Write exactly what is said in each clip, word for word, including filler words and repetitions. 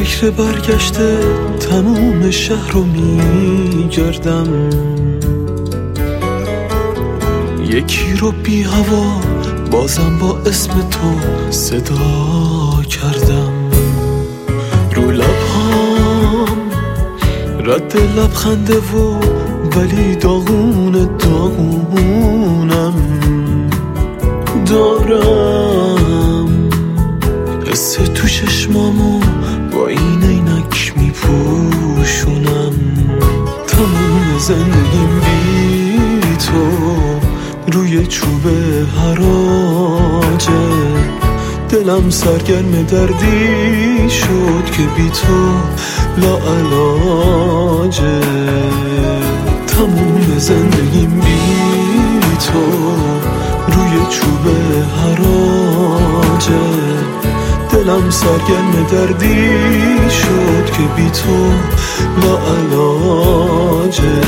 فکر برگشته تموم شهر رو میگردم، یکی رو بی هوا بازم با اسم تو صدا کردم. رو لبهام رد لبخنده و ولی داغون داغونم دارم، حس تو چشمامو با این عینک میپوشونم. تموم زندگیم بی تو روی چوب حراجه، دلم سرگرم دردی شد که بی تو لاعلاجه. تموم زندگیم بی تو روی چوب حراجه، دلم سرگرم دردی شد که بی تو لاعلاجه.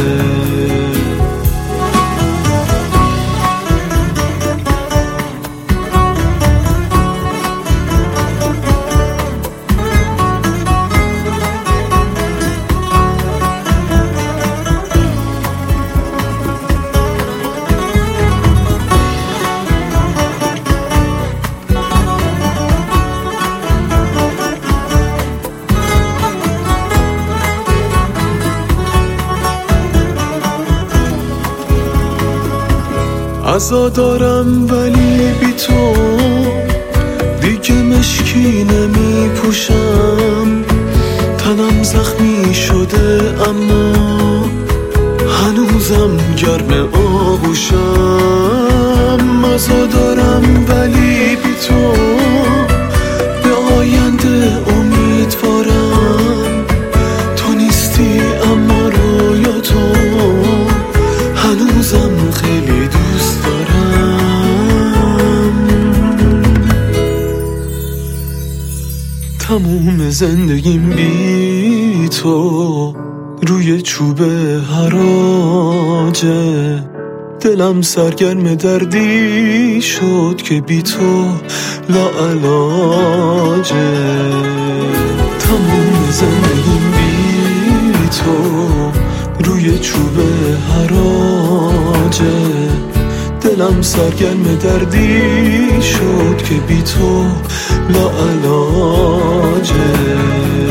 عزا دارم ولی بی تو دیگه مشکی نمی پوشم. تنم زخمی شده اما هنوزم گرم آغوشم. عزا دارم ولی بی تو به آینده امیدوارم. تو نیستی اما رویا تو هنوزم خیلی دوست دارم. تموم زندگیم بی تو روی چوب حراجه، دلم سرگرم دردی شد که بی تو لاعلاجه. تموم زندگیم بی تو روی چوب حراجه، دلم سرگرم دردی شد که بی تو لاعلاجه.